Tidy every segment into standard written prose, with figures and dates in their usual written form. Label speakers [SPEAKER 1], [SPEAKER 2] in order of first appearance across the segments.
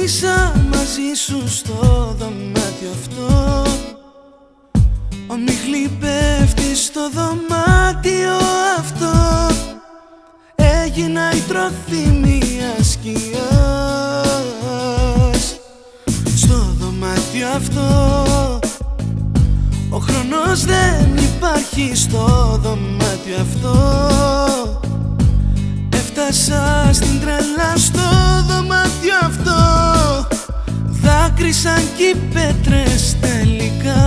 [SPEAKER 1] Κοιμήσα μαζί σου στο δωμάτιο αυτό. Ομίχλη πέφτει στο δωμάτιο αυτό. Έγινα η τροφή μιας σκιάς. Στο δωμάτιο αυτό ο χρόνος δεν υπάρχει. Στο δωμάτιο αυτό έφτασα στην τρέλα. Στο δωμάτιο αυτό δάκρυσαν κι οι πέτρες τελικά.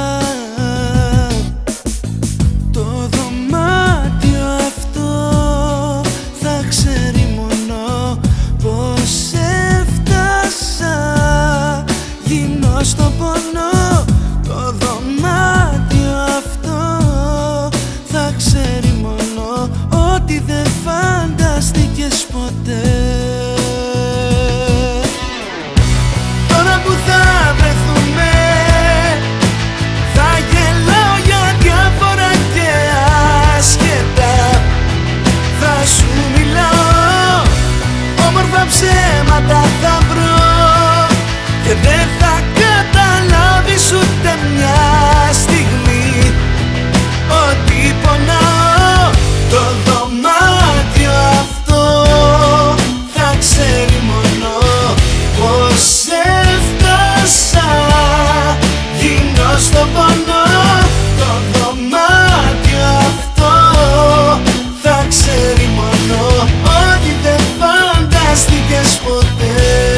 [SPEAKER 1] Το δωμάτιο αυτό θα ξέρει μόνο πως έφτασα γυμνός στο πόνο. Το δωμάτιο αυτό θα ξέρει μόνο ότι δεν φανταστήκες ποτέ. Τώρα που θα βρεθούμε θα γελάω για διάφορα και άσχετα. Θα σου μιλάω, όμορφα ψέματα θα βρω και δεν θα καταλάβεις ούτε μια στιγμή ότι πονάω. Το δωμάτιο αυτό θα ξέρει μόνο πως έφτασα γυμνός στο πόνο. Το δωμάτιο αυτό θα ξέρει μόνο ότι δεν φανταστήκες ποτέ.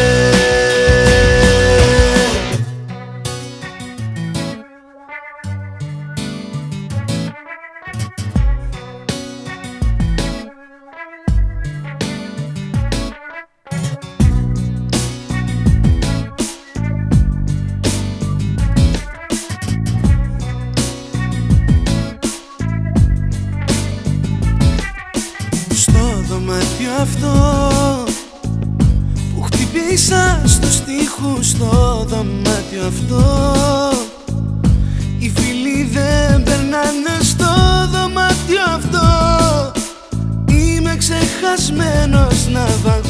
[SPEAKER 1] Στο δωμάτιο αυτό που χτυπήσα στους τοίχους, στο δωμάτιο αυτό οι φίλοι δεν περνάνε. Στο δωμάτιο αυτό είμαι ξεχασμένος ναυαγός.